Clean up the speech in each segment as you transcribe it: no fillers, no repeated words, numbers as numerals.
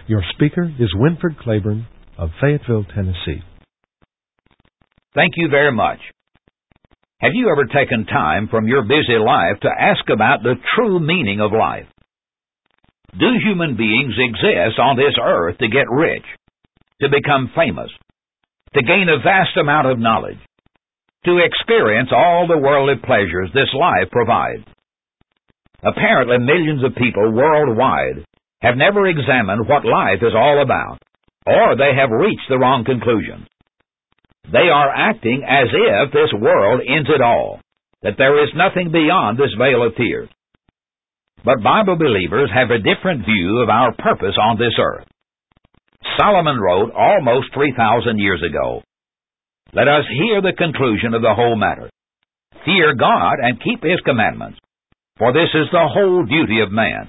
Your speaker is Winford Claiborne of Fayetteville, Tennessee. Thank you very much. Have you ever taken time from your busy life to ask about the true meaning of life? Do human beings exist on this earth to get rich, to become famous, to gain a vast amount of knowledge, to experience all the worldly pleasures this life provides? Apparently, millions of people worldwide have never examined what life is all about, or they have reached the wrong conclusion. They are acting as if this world ends it all, that there is nothing beyond this vale of tears. But Bible believers have a different view of our purpose on this earth. Solomon wrote almost 3,000 years ago, "Let us hear the conclusion of the whole matter. Fear God and keep His commandments, for this is the whole duty of man.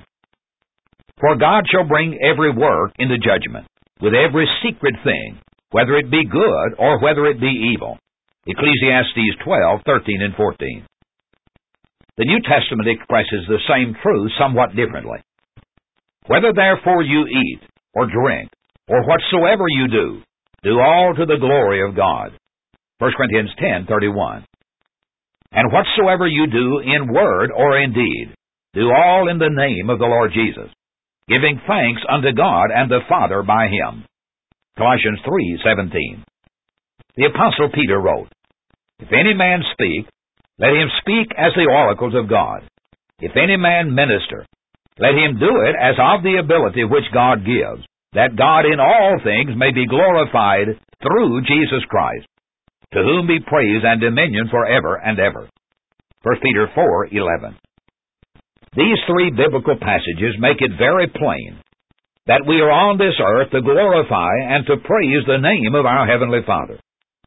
For God shall bring every work into judgment, with every secret thing, whether it be good or whether it be evil." Ecclesiastes 12:13 and 14. The New Testament expresses the same truth somewhat differently. "Whether therefore you eat, or drink, or whatsoever you do all to the glory of God." 1 Corinthians 10:31. "And whatsoever you do in word or in deed, do all in the name of the Lord Jesus, giving thanks unto God and the Father by Him." Colossians 3:17. The Apostle Peter wrote, "If any man speak, let him speak as the oracles of God. If any man minister, let him do it as of the ability which God gives, that God in all things may be glorified through Jesus Christ, to whom be praise and dominion forever and ever." 1 Peter 4:11. These three biblical passages make it very plain that we are on this earth to glorify and to praise the name of our Heavenly Father.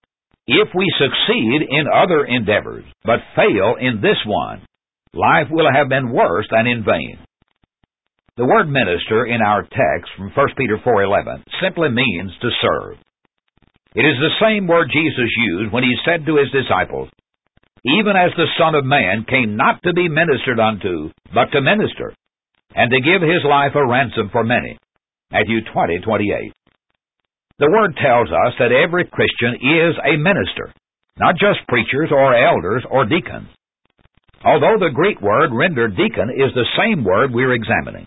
If we succeed in other endeavors, but fail in this one, life will have been worse than in vain. The word minister in our text from 1 Peter 4:11 simply means to serve. It is the same word Jesus used when He said to His disciples, "Even as the Son of Man came not to be ministered unto, but to minister, and to give His life a ransom for many." Matthew 20:28. The Word tells us that every Christian is a minister, not just preachers or elders or deacons. Although the Greek word rendered deacon is the same word we're examining.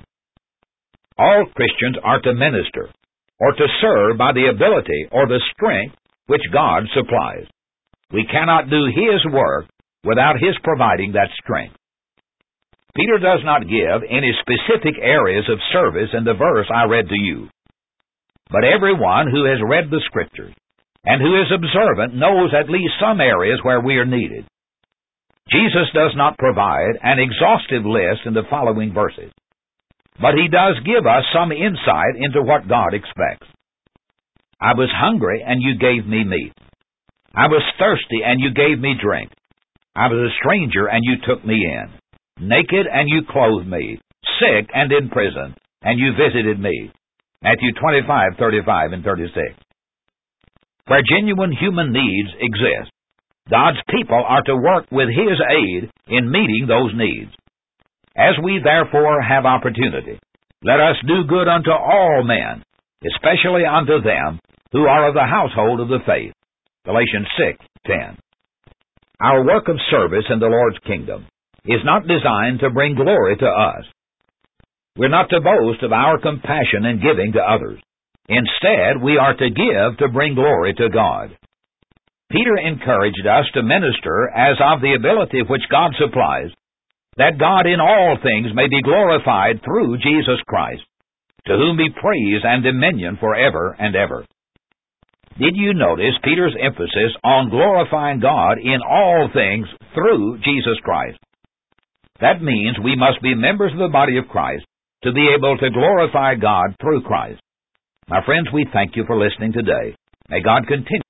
All Christians are to minister, or to serve by the ability or the strength which God supplies. We cannot do His work without His providing that strength. Peter does not give any specific areas of service in the verse I read to you. But everyone who has read the Scriptures and who is observant knows at least some areas where we are needed. Jesus does not provide an exhaustive list in the following verses, but He does give us some insight into what God expects. "I was hungry, and you gave me meat. I was thirsty, and you gave me drink. I was a stranger, and you took me in. Naked, and you clothed me. Sick, and in prison, and you visited me." Matthew 25:35 and 36. Where genuine human needs exist, God's people are to work with His aid in meeting those needs. As we therefore have opportunity, let us do good unto all men, especially unto them who are of the household of the faith. Galatians 6:10. Our work of service in the Lord's kingdom is not designed to bring glory to us. We're not to boast of our compassion and giving to others. Instead, we are to give to bring glory to God. Peter encouraged us to minister as of the ability which God supplies, that God in all things may be glorified through Jesus Christ, to whom be praise and dominion forever and ever. Did you notice Peter's emphasis on glorifying God in all things through Jesus Christ? That means we must be members of the body of Christ to be able to glorify God through Christ. My friends, we thank you for listening today. May God continue